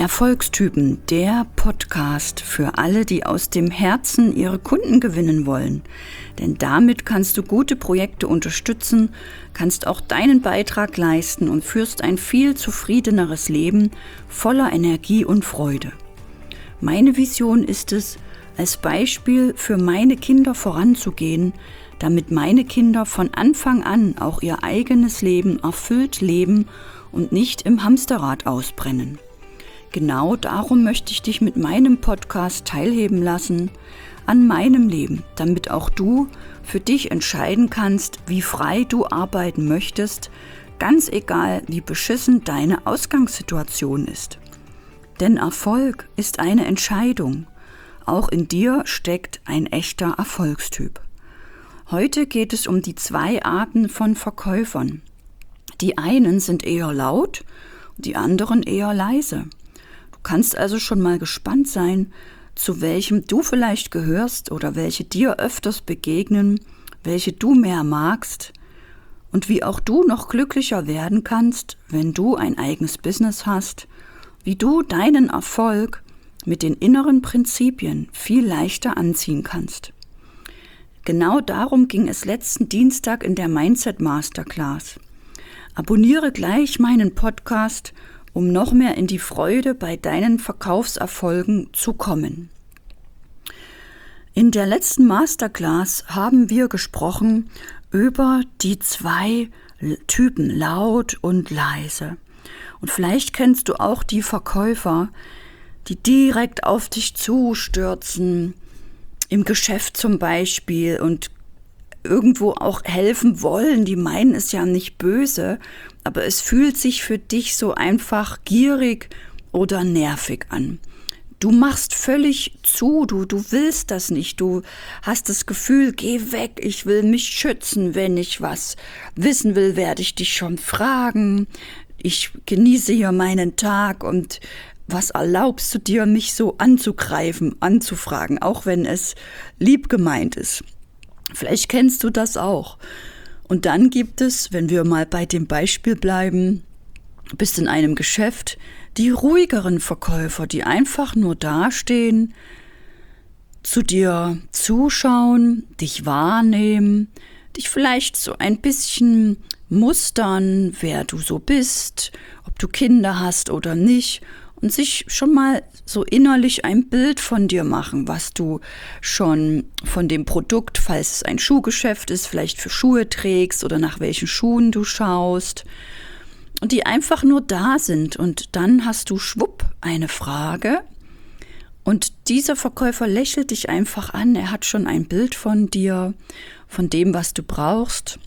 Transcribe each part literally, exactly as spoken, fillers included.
Erfolgstypen, der Podcast für alle, die aus dem Herzen ihre Kunden gewinnen wollen. Denn damit kannst du gute Projekte unterstützen, kannst auch deinen Beitrag leisten und führst ein viel zufriedeneres Leben voller Energie und Freude. Meine Vision ist es, als Beispiel für meine Kinder voranzugehen, damit meine Kinder von Anfang an auch ihr eigenes Leben erfüllt leben und nicht im Hamsterrad ausbrennen. Genau darum möchte ich dich mit meinem Podcast teilhaben lassen, an meinem Leben, damit auch du für dich entscheiden kannst, wie frei du arbeiten möchtest, ganz egal, wie beschissen deine Ausgangssituation ist. Denn Erfolg ist eine Entscheidung. Auch in dir steckt ein echter Erfolgstyp. Heute geht es um die zwei Arten von Verkäufern. Die einen sind eher laut, die anderen eher leise. Du kannst also schon mal gespannt sein, zu welchem du vielleicht gehörst oder welche dir öfters begegnen, welche du mehr magst und wie auch du noch glücklicher werden kannst, wenn du ein eigenes Business hast, wie du deinen Erfolg mit den inneren Prinzipien viel leichter anziehen kannst. Genau darum ging es letzten Dienstag in der Mindset Masterclass. Abonniere gleich meinen Podcast, um noch mehr in die Freude bei deinen Verkaufserfolgen zu kommen. In der letzten Masterclass haben wir gesprochen über die zwei Typen, laut und leise. Und vielleicht kennst du auch die Verkäufer, die direkt auf dich zustürzen, im Geschäft zum Beispiel, und irgendwo auch helfen wollen. Die meinen es ja nicht böse, aber es fühlt sich für dich so einfach gierig oder nervig an. Du machst völlig zu, du, du willst das nicht, du hast das Gefühl, geh weg, ich will mich schützen, wenn ich was wissen will, werde ich dich schon fragen, ich genieße hier meinen Tag und was erlaubst du dir, mich so anzugreifen, anzufragen, auch wenn es lieb gemeint ist. Vielleicht kennst du das auch. Und dann gibt es, wenn wir mal bei dem Beispiel bleiben, du bist in einem Geschäft, die ruhigeren Verkäufer, die einfach nur dastehen, zu dir zuschauen, dich wahrnehmen, dich vielleicht so ein bisschen mustern, wer du so bist, ob du Kinder hast oder nicht, und sich schon mal so innerlich ein Bild von dir machen, was du schon von dem Produkt, falls es ein Schuhgeschäft ist, vielleicht für Schuhe trägst oder nach welchen Schuhen du schaust. Und die einfach nur da sind. Und dann hast du schwupp eine Frage. Und dieser Verkäufer lächelt dich einfach an. Er hat schon ein Bild von dir, von dem, was du brauchst.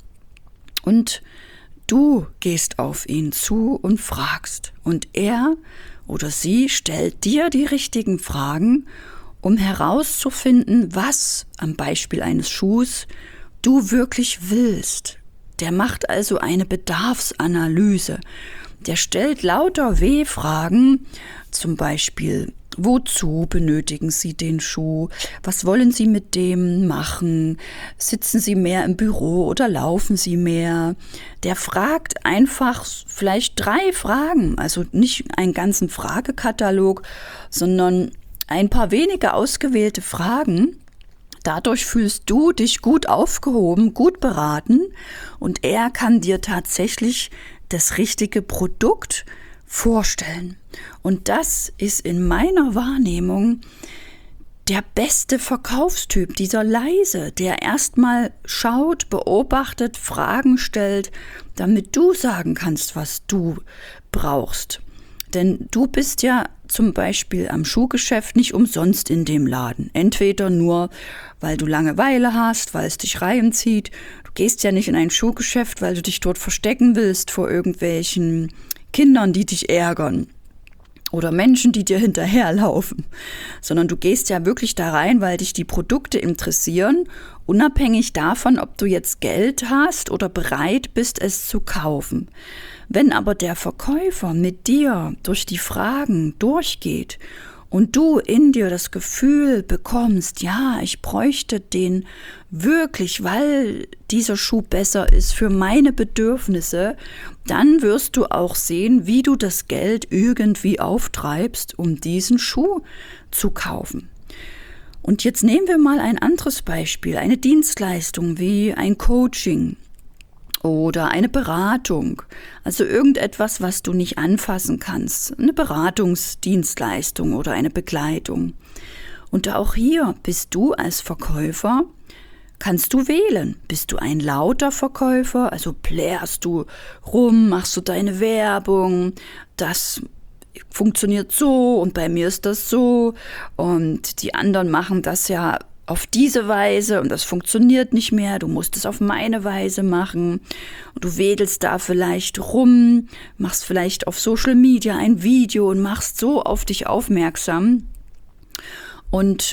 Und du gehst auf ihn zu und fragst. Und er oder sie stellt dir die richtigen Fragen, um herauszufinden, was am Beispiel eines Schuhs du wirklich willst. Der macht also eine Bedarfsanalyse. Der stellt lauter W-Fragen, zum Beispiel, wozu benötigen Sie den Schuh? Was wollen Sie mit dem machen? Sitzen Sie mehr im Büro oder laufen Sie mehr? Der fragt einfach vielleicht drei Fragen, also nicht einen ganzen Fragekatalog, sondern ein paar wenige ausgewählte Fragen. Dadurch fühlst du dich gut aufgehoben, gut beraten, und er kann dir tatsächlich das richtige Produkt vorstellen. Und das ist in meiner Wahrnehmung der beste Verkaufstyp, dieser leise, der erstmal schaut, beobachtet, Fragen stellt, damit du sagen kannst, was du brauchst. Denn du bist ja zum Beispiel am Schuhgeschäft nicht umsonst in dem Laden. Entweder nur, weil du Langeweile hast, weil es dich reinzieht. Du gehst ja nicht in ein Schuhgeschäft, weil du dich dort verstecken willst vor irgendwelchen Kindern, die dich ärgern. Oder Menschen, die dir hinterherlaufen. Sondern du gehst ja wirklich da rein, weil dich die Produkte interessieren, unabhängig davon, ob du jetzt Geld hast oder bereit bist, es zu kaufen. Wenn aber der Verkäufer mit dir durch die Fragen durchgeht und du in dir das Gefühl bekommst, ja, ich bräuchte den wirklich, weil dieser Schuh besser ist für meine Bedürfnisse, dann wirst du auch sehen, wie du das Geld irgendwie auftreibst, um diesen Schuh zu kaufen. Und jetzt nehmen wir mal ein anderes Beispiel, eine Dienstleistung wie ein Coaching oder eine Beratung, also irgendetwas, was du nicht anfassen kannst, eine Beratungsdienstleistung oder eine Begleitung. Und auch hier bist du als Verkäufer, kannst du wählen. Bist du ein lauter Verkäufer, also plärrst du rum, machst du deine Werbung, das funktioniert so und bei mir ist das so und die anderen machen das ja auf diese Weise und das funktioniert nicht mehr, du musst es auf meine Weise machen und du wedelst da vielleicht rum, machst vielleicht auf Social Media ein Video und machst so auf dich aufmerksam und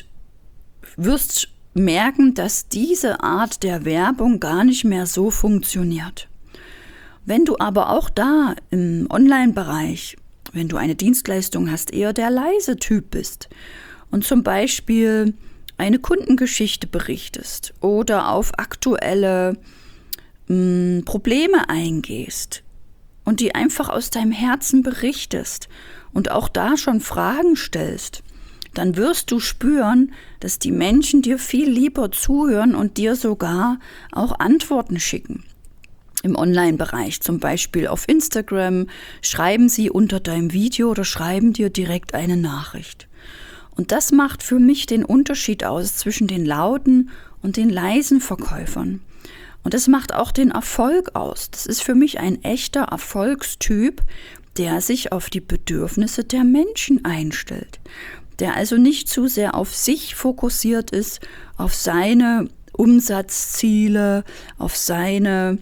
wirst merken, dass diese Art der Werbung gar nicht mehr so funktioniert. Wenn du aber auch da im Online-Bereich, wenn du eine Dienstleistung hast, eher der leise Typ bist und zum Beispiel eine Kundengeschichte berichtest oder auf aktuelle mh, Probleme eingehst und die einfach aus deinem Herzen berichtest und auch da schon Fragen stellst, dann wirst du spüren, dass die Menschen dir viel lieber zuhören und dir sogar auch Antworten schicken. Im Online-Bereich, zum Beispiel auf Instagram, schreiben sie unter deinem Video oder schreiben dir direkt eine Nachricht. Und das macht für mich den Unterschied aus zwischen den lauten und den leisen Verkäufern. Und das macht auch den Erfolg aus. Das ist für mich ein echter Erfolgstyp, der sich auf die Bedürfnisse der Menschen einstellt. Der also nicht zu sehr auf sich fokussiert ist, auf seine Umsatzziele, auf seine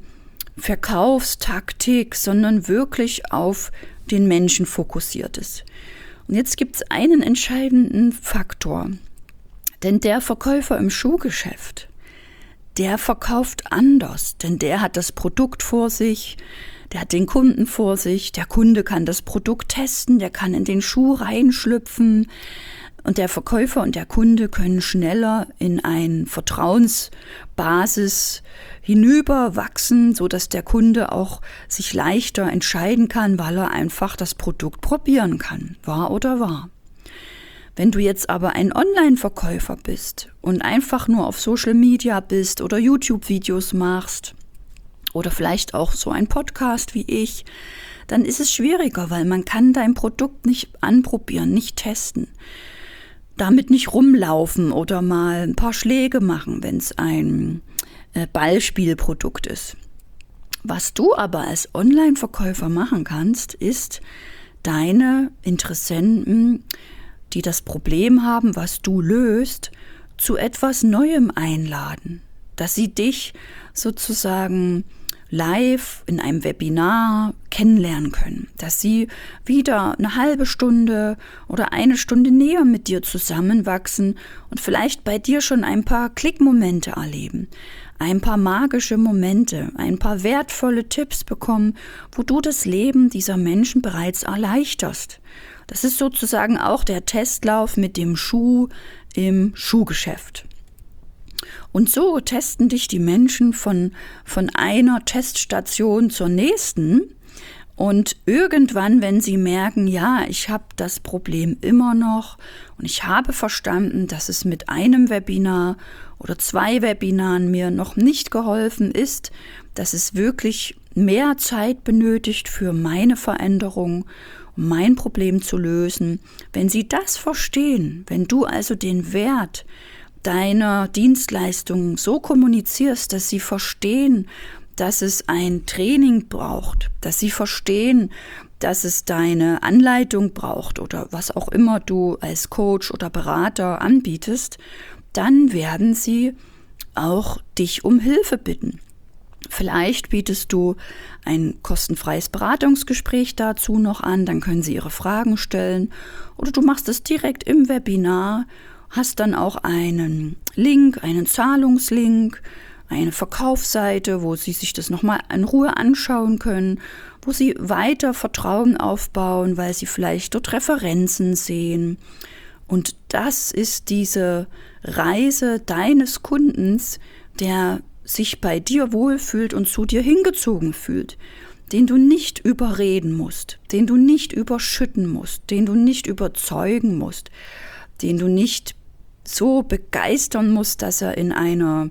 Verkaufstaktik, sondern wirklich auf den Menschen fokussiert ist. Und jetzt gibt es einen entscheidenden Faktor, denn der Verkäufer im Schuhgeschäft, der verkauft anders, denn der hat das Produkt vor sich, der hat den Kunden vor sich, der Kunde kann das Produkt testen, der kann in den Schuh reinschlüpfen und der Verkäufer und der Kunde können schneller in eine Vertrauensbasis hinüberwachsen, sodass der Kunde auch sich leichter entscheiden kann, weil er einfach das Produkt probieren kann, wahr oder wahr. Wenn du jetzt aber ein Online-Verkäufer bist und einfach nur auf Social Media bist oder YouTube-Videos machst oder vielleicht auch so ein Podcast wie ich, dann ist es schwieriger, weil man kann dein Produkt nicht anprobieren, nicht testen. Damit nicht rumlaufen oder mal ein paar Schläge machen, wenn es ein äh, Ballspielprodukt ist. Was du aber als Online-Verkäufer machen kannst, ist deine Interessenten, die das Problem haben, was du löst, zu etwas Neuem einladen. Dass sie dich sozusagen live in einem Webinar kennenlernen können, dass sie wieder eine halbe Stunde oder eine Stunde näher mit dir zusammenwachsen und vielleicht bei dir schon ein paar Klickmomente erleben, ein paar magische Momente, ein paar wertvolle Tipps bekommen, wo du das Leben dieser Menschen bereits erleichterst. Das ist sozusagen auch der Testlauf mit dem Schuh im Schuhgeschäft. Und so testen dich die Menschen von, von einer Teststation zur nächsten und irgendwann, wenn sie merken, ja, ich habe das Problem immer noch und ich habe verstanden, dass es mit einem Webinar oder zwei Webinaren mir noch nicht geholfen ist, dass es wirklich mehr Zeit benötigt für meine Veränderung, um mein Problem zu lösen. Wenn sie das verstehen, wenn du also den Wert deiner Dienstleistung so kommunizierst, dass sie verstehen, dass es ein Training braucht, dass sie verstehen, dass es deine Anleitung braucht oder was auch immer du als Coach oder Berater anbietest, dann werden sie auch dich um Hilfe bitten. Vielleicht bietest du ein kostenfreies Beratungsgespräch dazu noch an, dann können sie ihre Fragen stellen oder du machst es direkt im Webinar, hast dann auch einen Link, einen Zahlungslink, eine Verkaufsseite, wo sie sich das nochmal in Ruhe anschauen können, wo sie weiter Vertrauen aufbauen, weil sie vielleicht dort Referenzen sehen. Und das ist diese Reise deines Kundens, der sich bei dir wohlfühlt und zu dir hingezogen fühlt, den du nicht überreden musst, den du nicht überschütten musst, den du nicht überzeugen musst, den du nicht so begeistern musst, dass er in einer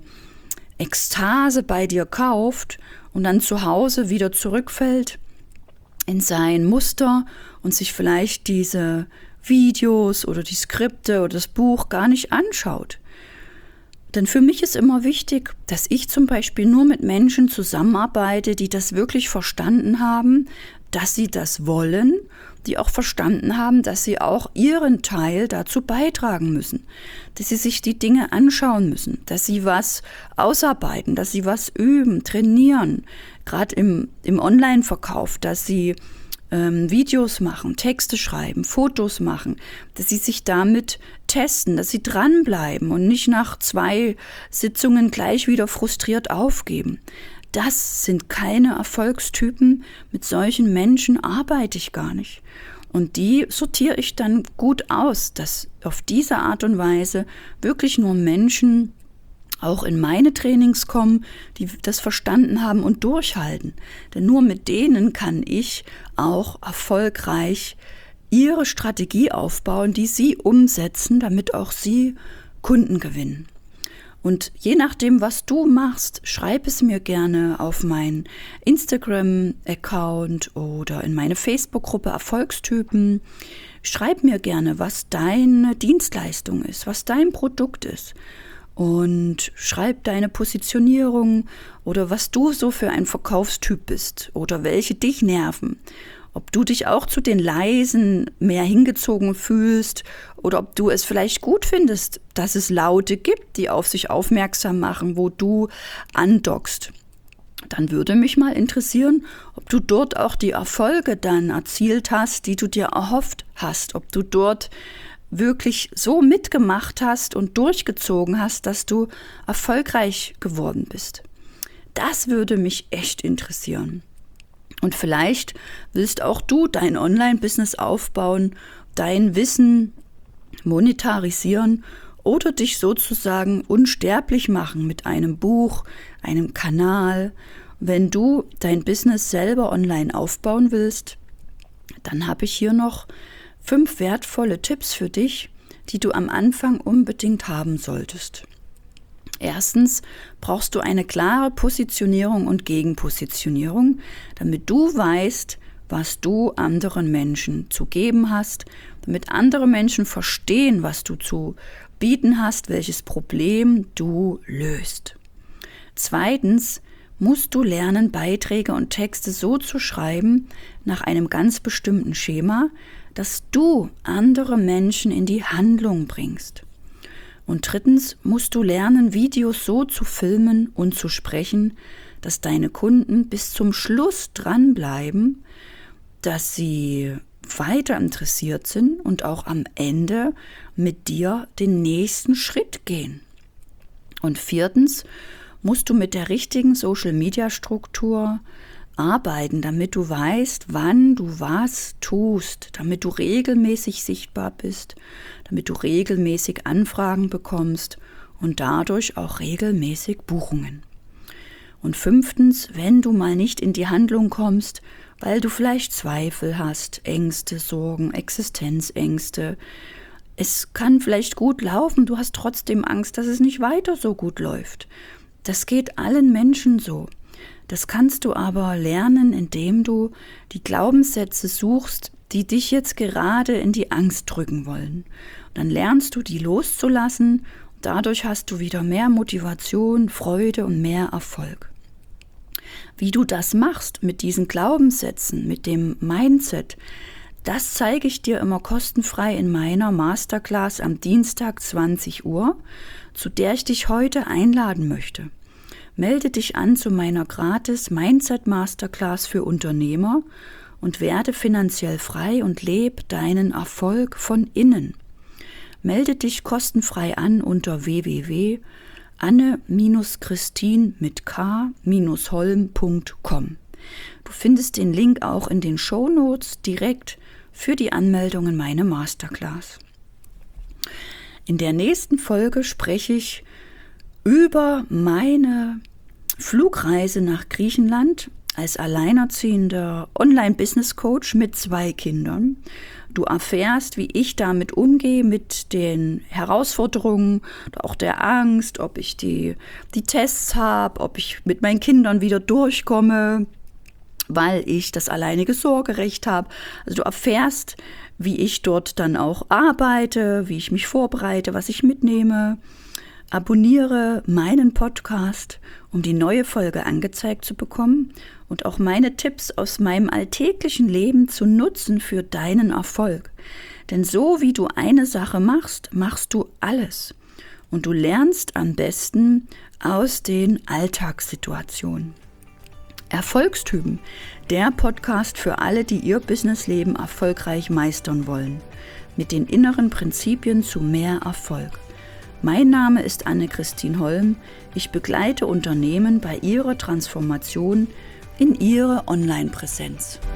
Ekstase bei dir kauft und dann zu Hause wieder zurückfällt in sein Muster und sich vielleicht diese Videos oder die Skripte oder das Buch gar nicht anschaut. Denn für mich ist immer wichtig, dass ich zum Beispiel nur mit Menschen zusammenarbeite, die das wirklich verstanden haben, dass sie das wollen, die auch verstanden haben, dass sie auch ihren Teil dazu beitragen müssen, dass sie sich die Dinge anschauen müssen, dass sie was ausarbeiten, dass sie was üben, trainieren, gerade im, im Online-Verkauf, dass sie ähm, Videos machen, Texte schreiben, Fotos machen, dass sie sich damit testen, dass sie dranbleiben und nicht nach zwei Sitzungen gleich wieder frustriert aufgeben. Das sind keine Erfolgstypen, mit solchen Menschen arbeite ich gar nicht. Und die sortiere ich dann gut aus, dass auf diese Art und Weise wirklich nur Menschen auch in meine Trainings kommen, die das verstanden haben und durchhalten. Denn nur mit denen kann ich auch erfolgreich ihre Strategie aufbauen, die sie umsetzen, damit auch sie Kunden gewinnen. Und je nachdem, was du machst, schreib es mir gerne auf meinen Instagram-Account oder in meine Facebook-Gruppe Erfolgstypen. Schreib mir gerne, was deine Dienstleistung ist, was dein Produkt ist. Und schreib deine Positionierung oder was du so für ein Verkaufstyp bist oder welche dich nerven. Ob du dich auch zu den Leisen mehr hingezogen fühlst oder ob du es vielleicht gut findest, dass es Laute gibt, die auf sich aufmerksam machen, wo du andockst. Dann würde mich mal interessieren, ob du dort auch die Erfolge dann erzielt hast, die du dir erhofft hast, ob du dort wirklich so mitgemacht hast und durchgezogen hast, dass du erfolgreich geworden bist. Das würde mich echt interessieren. Und vielleicht willst auch du dein Online-Business aufbauen, dein Wissen monetarisieren oder dich sozusagen unsterblich machen mit einem Buch, einem Kanal. Wenn du dein Business selber online aufbauen willst, dann habe ich hier noch fünf wertvolle Tipps für dich, die du am Anfang unbedingt haben solltest. Erstens brauchst du eine klare Positionierung und Gegenpositionierung, damit du weißt, was du anderen Menschen zu geben hast, damit andere Menschen verstehen, was du zu bieten hast, welches Problem du löst. Zweitens musst du lernen, Beiträge und Texte so zu schreiben, nach einem ganz bestimmten Schema, dass du andere Menschen in die Handlung bringst. Und drittens musst du lernen, Videos so zu filmen und zu sprechen, dass deine Kunden bis zum Schluss dranbleiben, dass sie weiter interessiert sind und auch am Ende mit dir den nächsten Schritt gehen. Und viertens musst du mit der richtigen Social-Media-Struktur arbeiten, damit du weißt, wann du was tust, damit du regelmäßig sichtbar bist, damit du regelmäßig Anfragen bekommst und dadurch auch regelmäßig Buchungen. Und fünftens, wenn du mal nicht in die Handlung kommst, weil du vielleicht Zweifel hast, Ängste, Sorgen, Existenzängste, es kann vielleicht gut laufen, du hast trotzdem Angst, dass es nicht weiter so gut läuft. Das geht allen Menschen so. Das kannst du aber lernen, indem du die Glaubenssätze suchst, die dich jetzt gerade in die Angst drücken wollen. Und dann lernst du, die loszulassen. Dadurch hast du wieder mehr Motivation, Freude und mehr Erfolg. Wie du das machst mit diesen Glaubenssätzen, mit dem Mindset, das zeige ich dir immer kostenfrei in meiner Masterclass am Dienstag zwanzig Uhr, zu der ich dich heute einladen möchte. Melde dich an zu meiner gratis Mindset Masterclass für Unternehmer und werde finanziell frei und lebe deinen Erfolg von innen. Melde dich kostenfrei an unter w w w punkt anne christin mit k holm punkt com. Du findest den Link auch in den Shownotes direkt für die Anmeldung in meine Masterclass. In der nächsten Folge spreche ich über meine Flugreise nach Griechenland als alleinerziehender Online-Business-Coach mit zwei Kindern. Du erfährst, wie ich damit umgehe, mit den Herausforderungen, auch der Angst, ob ich die, die Tests habe, ob ich mit meinen Kindern wieder durchkomme, weil ich das alleinige Sorgerecht habe. Also du erfährst, wie ich dort dann auch arbeite, wie ich mich vorbereite, was ich mitnehme. Abonniere meinen Podcast, um die neue Folge angezeigt zu bekommen und auch meine Tipps aus meinem alltäglichen Leben zu nutzen für deinen Erfolg. Denn so wie du eine Sache machst, machst du alles. Und du lernst am besten aus den Alltagssituationen. Erfolgstypen, der Podcast für alle, die ihr Businessleben erfolgreich meistern wollen, mit den inneren Prinzipien zu mehr Erfolg. Mein Name ist Anne-Christine Holm. Ich begleite Unternehmen bei ihrer Transformation in ihre Online-Präsenz.